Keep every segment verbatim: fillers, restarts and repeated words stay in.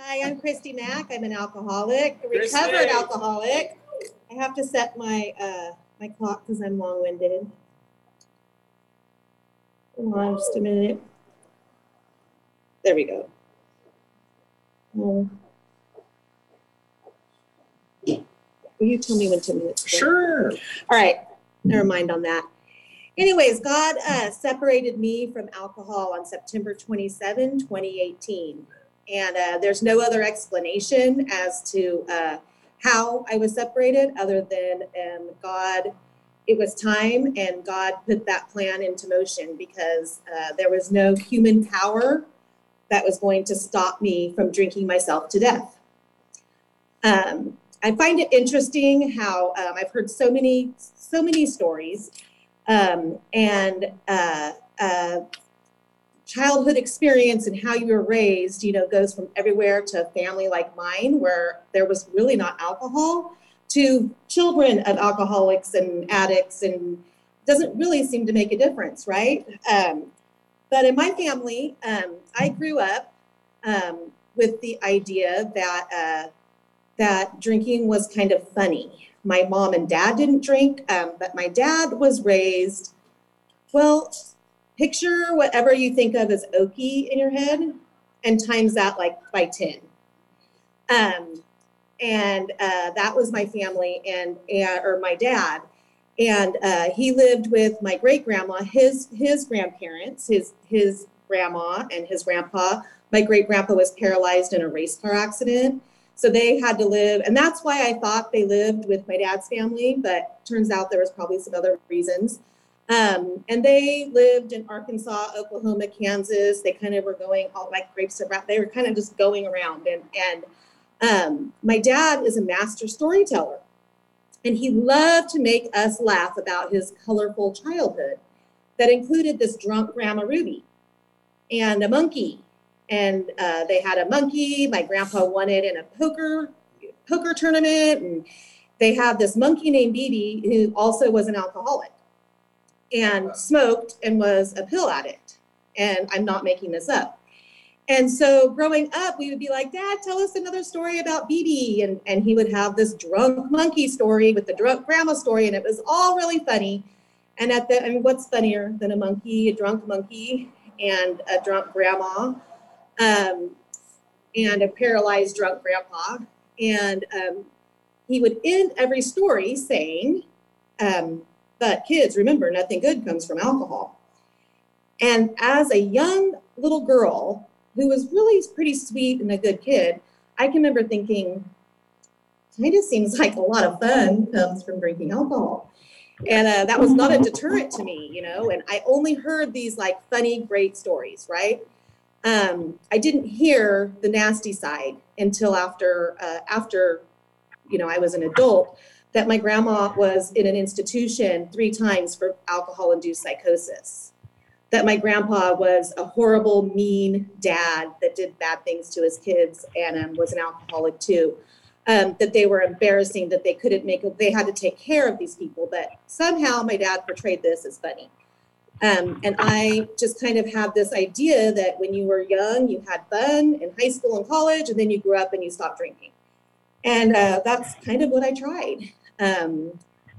Hi, I'm Christy Mack. I'm an alcoholic, a Christy. recovered alcoholic. I have to set my uh, my clock because I'm long-winded. Hold on just a minute. There we go. Um, will you tell me when ten minutes ago? Sure. All right. Never mind on that. Anyways, God uh, separated me from alcohol on September twenty-seventh, twenty eighteen. And uh, there's no other explanation as to uh, how I was separated other than um, God, it was time, and God put that plan into motion because uh, there was no human power that was going to stop me from drinking myself to death. Um, I find it interesting how um, I've heard so many, so many stories um, and uh, uh, childhood experience and how you were raised, you know, goes from everywhere to a family like mine where there was really not alcohol to children of alcoholics and addicts, and doesn't really seem to make a difference, right? Um, but in my family, um, I grew up um, with the idea that uh, that drinking was kind of funny. My mom and dad didn't drink, um, but my dad was raised, well, picture whatever you think of as oaky in your head and times that like by ten. Um, and uh, that was my family and, and or my dad. And uh, he lived with my great grandma, his his grandparents, his his grandma and his grandpa. My great grandpa was paralyzed in a race car accident. So they had to live, and that's why I thought they lived with my dad's family, but turns out there was probably some other reasons. Um, and they lived in Arkansas, Oklahoma, Kansas. They kind of were going all like grapes of wrath. They were kind of just going around. And, and um, my dad is a master storyteller. And he loved to make us laugh about his colorful childhood that included this drunk Grandma Ruby and a monkey. And uh, they had a monkey. My grandpa won it in a poker poker tournament. And they had this monkey named Bibi who also was an alcoholic and smoked and was a pill addict. And I'm not making this up. And so growing up, we would be like, Dad, tell us another story about Bibi. And, and he would have this drunk monkey story with the drunk grandma story. And it was all really funny. And at the, I mean, what's funnier than a monkey, a drunk monkey and a drunk grandma um, and a paralyzed drunk grandpa. And um, he would end every story saying, um, but kids, remember, nothing good comes from alcohol. And as a young little girl who was really pretty sweet and a good kid, I can remember thinking, kind of seems like a lot of fun comes from drinking alcohol. And uh, that was not a deterrent to me, you know, and I only heard these like funny, great stories, right? Um, I didn't hear the nasty side until after, uh, after, you know, I was an adult, that my grandma was in an institution three times for alcohol-induced psychosis, that my grandpa was a horrible, mean dad that did bad things to his kids and um, was an alcoholic too, um, that they were embarrassing, that they couldn't make, they had to take care of these people, but somehow my dad portrayed this as funny. Um, and I just kind of had this idea that when you were young, you had fun in high school and college, and then you grew up and you stopped drinking. And uh, that's kind of what I tried. Um,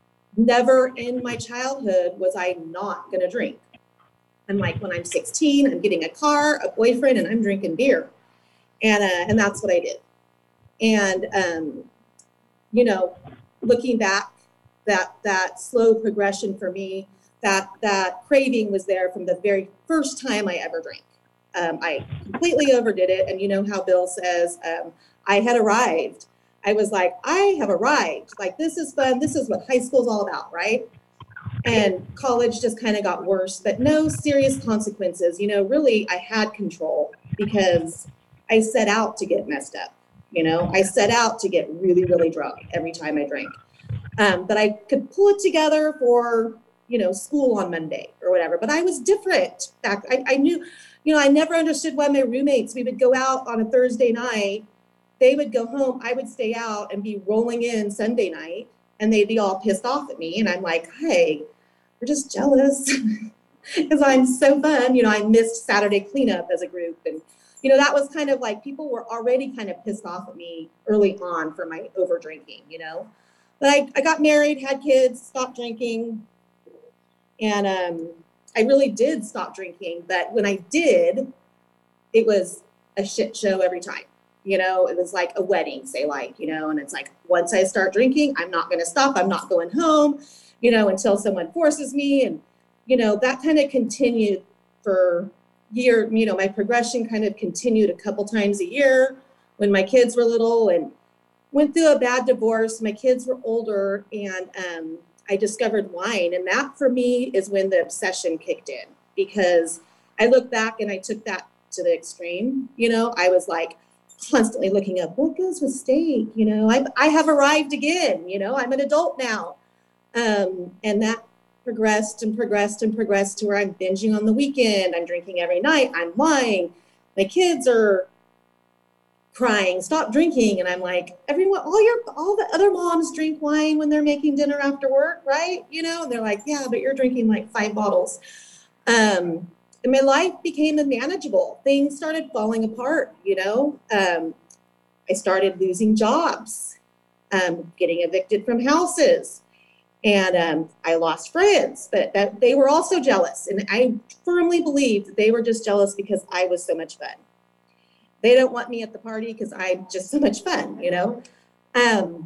never in my childhood was I not going to drink. I'm like, when I'm sixteen, I'm getting a car, a boyfriend, and I'm drinking beer. And, uh, and that's what I did. And, um, you know, looking back, that, that slow progression for me, that, that craving was there from the very first time I ever drank. Um, I completely overdid it. And you know how Bill says, um, I had arrived. I was like, I have arrived. Like, this is fun. This is what high school's all about, right? And college just kind of got worse, but no serious consequences. You know, really, I had control because I set out to get messed up. You know, I set out to get really, really drunk every time I drank. Um, but I could pull it together for, you know, school on Monday or whatever. But I was different. Back, I, I knew, you know, I never understood why my roommates, we would go out on a Thursday night. They would go home, I would stay out and be rolling in Sunday night, and they'd be all pissed off at me. And I'm like, hey, we're just jealous. because I'm so fun. You know, I missed Saturday cleanup as a group. And, you know, that was kind of like people were already kind of pissed off at me early on for my over drinking, you know. But I, I got married, had kids, stopped drinking. And um, I really did stop drinking. But when I did, it was a shit show every time. You know, it was like a wedding, say like, you know, and it's like, once I start drinking, I'm not going to stop. I'm not going home, you know, until someone forces me. And, you know, that kind of continued for year, you know, my progression kind of continued a couple times a year when my kids were little, and went through a bad divorce. My kids were older, and um, I discovered wine. And that for me is when the obsession kicked in, because I look back and I took that to the extreme. You know, I was like constantly looking up what goes with steak. You know, I I have arrived again. You know, I'm an adult now, um, and that progressed and progressed and progressed to where I'm binging on the weekend. I'm drinking every night. I'm lying. My kids are crying, stop drinking. And I'm like, everyone, all your, all the other moms drink wine when they're making dinner after work, right? You know, and they're like, yeah, but you're drinking like five bottles. Um, and my life became unmanageable. Things started falling apart, you know. Um, I started losing jobs, um, getting evicted from houses. And um, I lost friends, but that they were also jealous. And I firmly believe that they were just jealous because I was so much fun. They don't want me at the party because I'm just so much fun, you know? Um,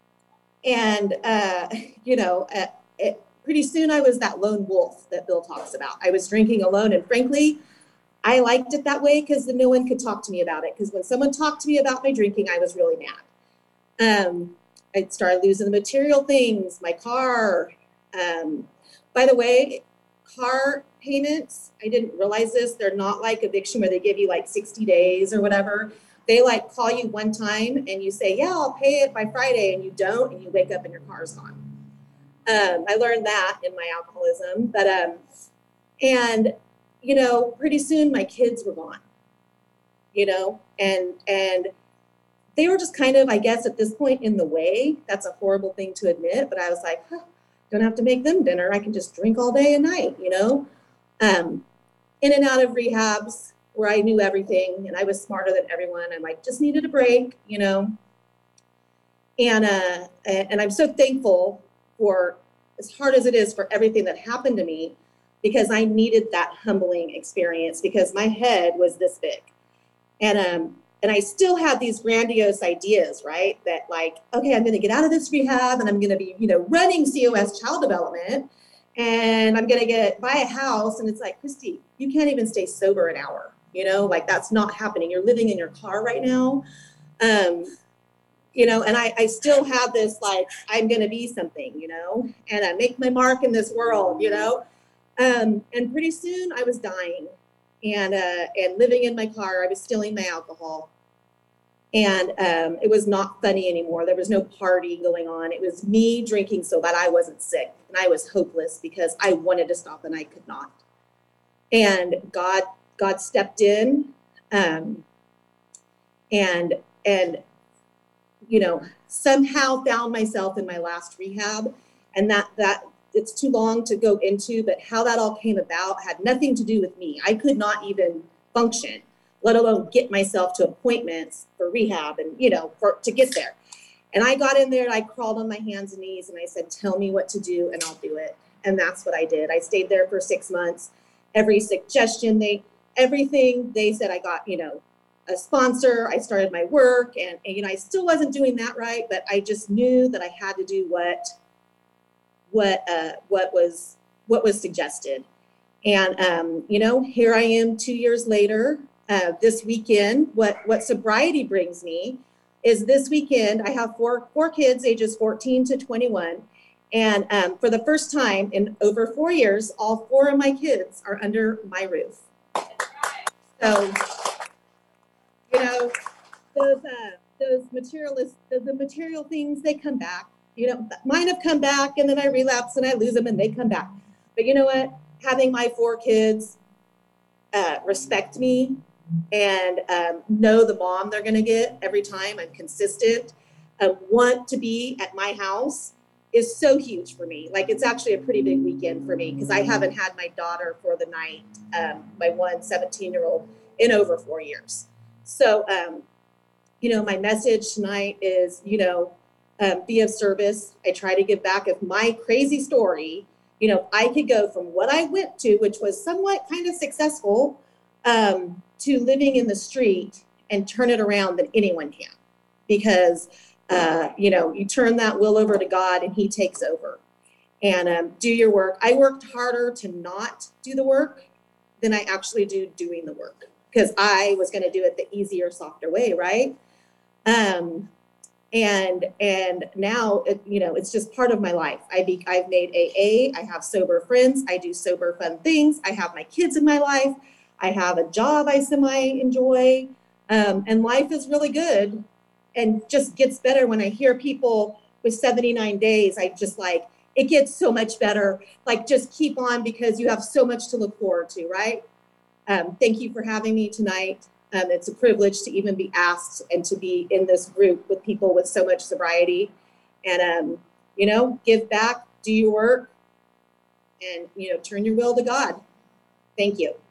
and, uh, you know, uh, it, pretty soon I was that lone wolf that Bill talks about. I was drinking alone. And frankly, I liked it that way because then no one could talk to me about it. Because when someone talked to me about my drinking, I was really mad. Um, I started losing the material things, my car. Um, by the way, car payments, I didn't realize this. They're not like eviction where they give you like sixty days or whatever. They like call you one time and you say, yeah, I'll pay it by Friday, and you don't, and you wake up and your car's gone. Um, I learned that in my alcoholism. But, um, and, you know, pretty soon my kids were gone, you know, and, and, they were just kind of, I guess, at this point in the way. That's a horrible thing to admit, but I was like, huh, don't have to make them dinner. I can just drink all day and night, you know? Um, in and out of rehabs where I knew everything and I was smarter than everyone. I like just needed a break, you know? And, uh, and I'm so thankful for, as hard as it is, for everything that happened to me, because I needed that humbling experience because my head was this big. And, um, And I still had these grandiose ideas, right? That like, okay, I'm going to get out of this rehab and I'm going to be, you know, running C O S child development, and I'm going to get buy a house. And it's like, Christy, you can't even stay sober an hour. You know, like that's not happening. You're living in your car right now. Um, you know, and I, I still have this, like, I'm going to be something, you know, and I make my mark in this world, you know. Um, and pretty soon I was dying. And uh, and living in my car, I was stealing my alcohol. And um, it was not funny anymore. There was no party going on. It was me drinking so that I wasn't sick. And I was hopeless because I wanted to stop and I could not. And God God stepped in um, and, and, you know, somehow found myself in my last rehab. And that that it's too long to go into, but how that all came about had nothing to do with me. I could not even function, let alone get myself to appointments for rehab and, you know, for, to get there. And I got in there and I crawled on my hands and knees and I said, tell me what to do and I'll do it. And that's what I did. I stayed there for six months. Every suggestion, they, everything they said, I got, you know, a sponsor. I started my work and, and, you know, I still wasn't doing that right, but I just knew that I had to do what what uh, what was what was suggested. And, um, you know, here I am two years later. Uh, this weekend, what, what sobriety brings me is this weekend, I have four, four kids, ages fourteen to twenty-one. And um, for the first time in over four years, all four of my kids are under my roof. So, you know, those, uh, those materialist, the, the material things, they come back. You know, mine have come back and then I relapse and I lose them and they come back. But you know what? Having my four kids uh, respect me and um, know the mom they're going to get every time, I'm consistent, uh, want to be at my house is so huge for me. Like, it's actually a pretty big weekend for me because I haven't had my daughter for the night, um, my one seventeen year old, in over four years. So, um, you know, my message tonight is, you know, um, be of service. I try to give back of my crazy story. You know, I could go from what I went to, which was somewhat kind of successful, um, to living in the street and turn it around than anyone can. Because, uh, you know, you turn that will over to God and he takes over. And um, do your work. I worked harder to not do the work than I actually do doing the work because I was going to do it the easier, softer way, right? Um, and and now, it, you know, it's just part of my life. I be, I've made A A. I have sober friends. I do sober fun things. I have my kids in my life. I have a job I semi enjoy. Um, and life is really good and just gets better when I hear people with seventy-nine days. I just like, it gets so much better. Like, just keep on because you have so much to look forward to, right? Um, thank you for having me tonight. Um, it's a privilege to even be asked and to be in this group with people with so much sobriety. And, um, you know, give back, do your work, and, you know, turn your will to God. Thank you.